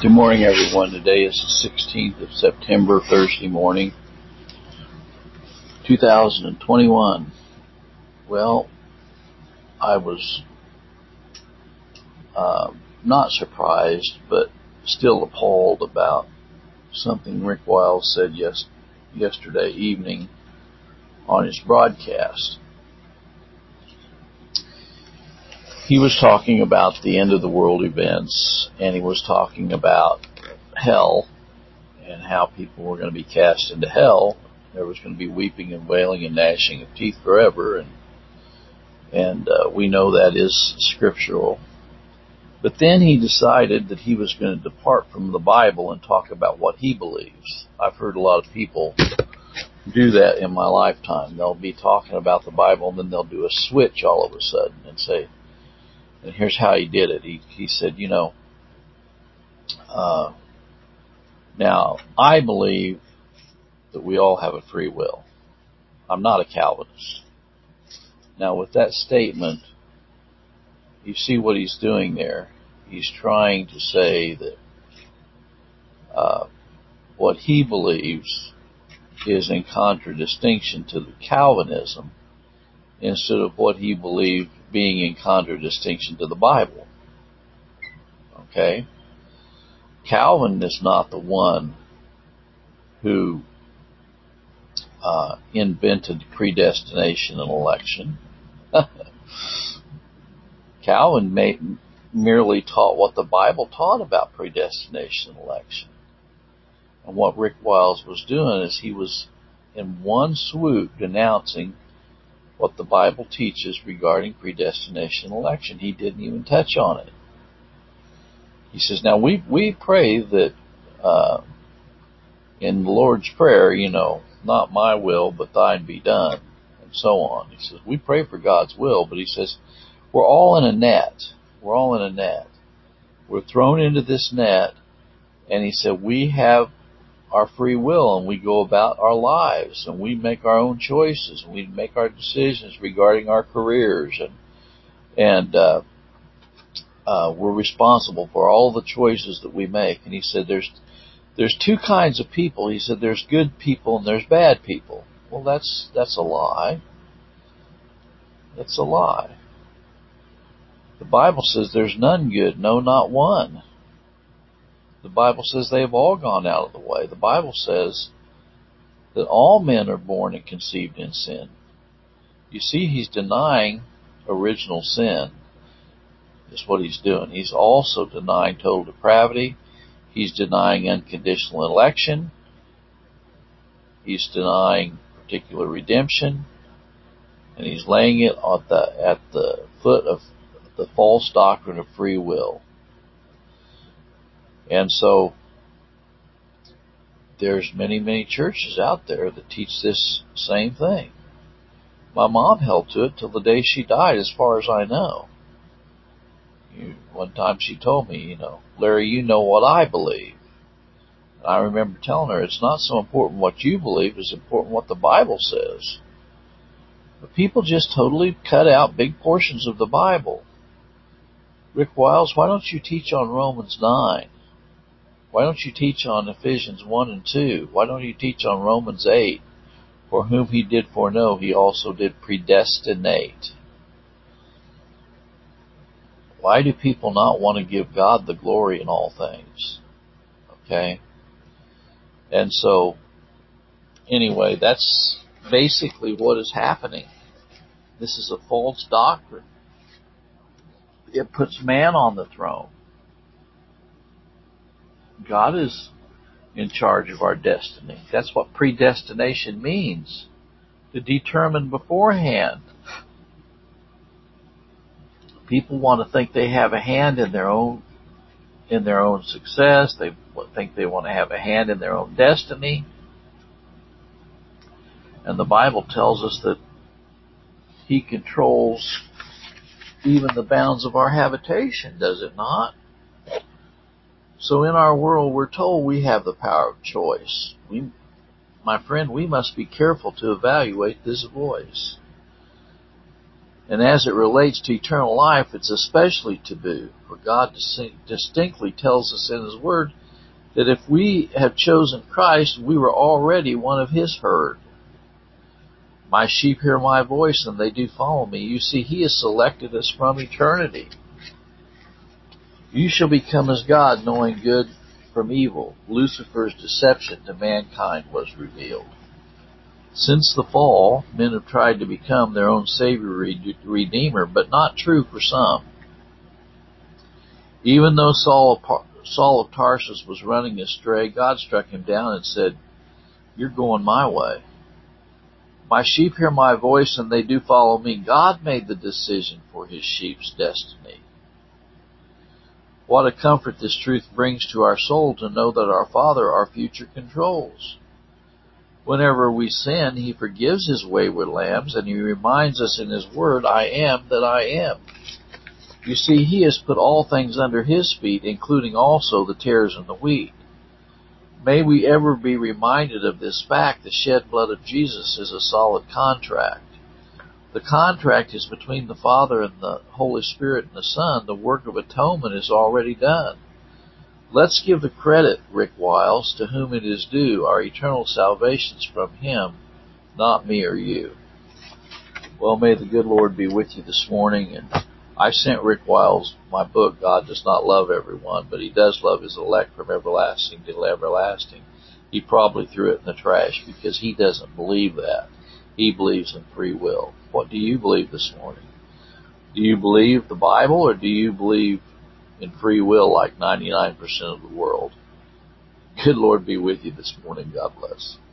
Good morning, everyone. Today is the 16th of September, Thursday morning, 2021. Well, I was not surprised, but still appalled about something Rick Wiles said yesterday evening on his broadcast. He was talking about the end of the world events, and he was talking about hell and how people were going to be cast into hell. There was going to be weeping and wailing and gnashing of teeth forever, and we know that is scriptural. But then he decided that he was going to depart from the Bible and talk about what he believes. I've heard a lot of people do that in my lifetime. They'll be talking about the Bible, and then they'll do a switch all of a sudden and say, and here's how he did it. He said, now, I believe that we all have a free will. I'm not a Calvinist. Now, with that statement, you see what he's doing there. He's trying to say that what he believes is in contradistinction to the Calvinism instead of what he believed being in contradistinction to the Bible. Okay? Calvin is not the one who invented predestination and election. Calvin merely taught what the Bible taught about predestination and election. And what Rick Wiles was doing is he was in one swoop denouncing what the Bible teaches regarding predestination and election. He didn't even touch on it. He says, now we pray that in the Lord's Prayer, not my will, but thine be done, and so on. He says, we pray for God's will, but he says, we're all in a net. We're all in a net. We're thrown into this net, and he said, we have our free will, and we go about our lives, and we make our own choices, and we make our decisions regarding our careers, and we're responsible for all the choices that we make. And he said, there's two kinds of people. He said, there's good people and there's bad people. Well, that's a lie. That's a lie. The Bible says there's none good, no, not one. The Bible says they have all gone out of the way. The Bible says that all men are born and conceived in sin. You see, he's denying original sin. Is what he's doing. He's also denying total depravity. He's denying unconditional election. He's denying particular redemption. And he's laying it at the foot of the false doctrine of free will. And so there's many churches out there that teach this same thing. My mom held to it till the day she died, as far as I know. One time she told me, Larry, you know what I believe. And I remember telling her, it's not so important what you believe, it's important what the Bible says. But people just totally cut out big portions of the Bible. Rick Wiles, why don't you teach on Romans 9? Why don't you teach on Ephesians 1 and 2? Why don't you teach on Romans 8? For whom he did foreknow, he also did predestinate. Why do people not want to give God the glory in all things? Okay? And so, anyway, that's basically what is happening. This is a false doctrine. It puts man on the throne. God is in charge of our destiny. That's what predestination means. To determine beforehand. People want to think they have a hand in their own success. They think they want to have a hand in their own destiny. And the Bible tells us that he controls even the bounds of our habitation, does it not? So in our world, we're told we have the power of choice. My friend, we must be careful to evaluate this voice. And as it relates to eternal life, it's especially taboo, for God distinctly tells us in His Word that if we have chosen Christ, we were already one of His herd. My sheep hear my voice, and they do follow me. You see, He has selected us from eternity. You shall become as God, knowing good from evil. Lucifer's deception to mankind was revealed. Since the fall, men have tried to become their own Savior, Redeemer, but not true for some. Even though Saul of Tarsus was running astray, God struck him down and said, "You're going my way." My sheep hear my voice, and they do follow me. God made the decision for His sheep's destiny. What a comfort this truth brings to our soul to know that our Father our future controls. Whenever we sin, He forgives His wayward lambs, and He reminds us in His Word, "I am that I am." You see, He has put all things under His feet, including also the tares and the wheat. May we ever be reminded of this fact. The shed blood of Jesus is a solid contract. The contract is between the Father and the Holy Spirit and the Son. The work of atonement is already done. Let's give the credit, Rick Wiles, to whom it is due. Our eternal salvation's from Him, not me or you. Well, may the good Lord be with you this morning. And I sent Rick Wiles my book, God Does Not Love Everyone, but He does love His elect from everlasting to everlasting. He probably threw it in the trash because he doesn't believe that. He believes in free will. What do you believe this morning? Do you believe the Bible, or do you believe in free will like 99% of the world? Good Lord be with you this morning. God bless.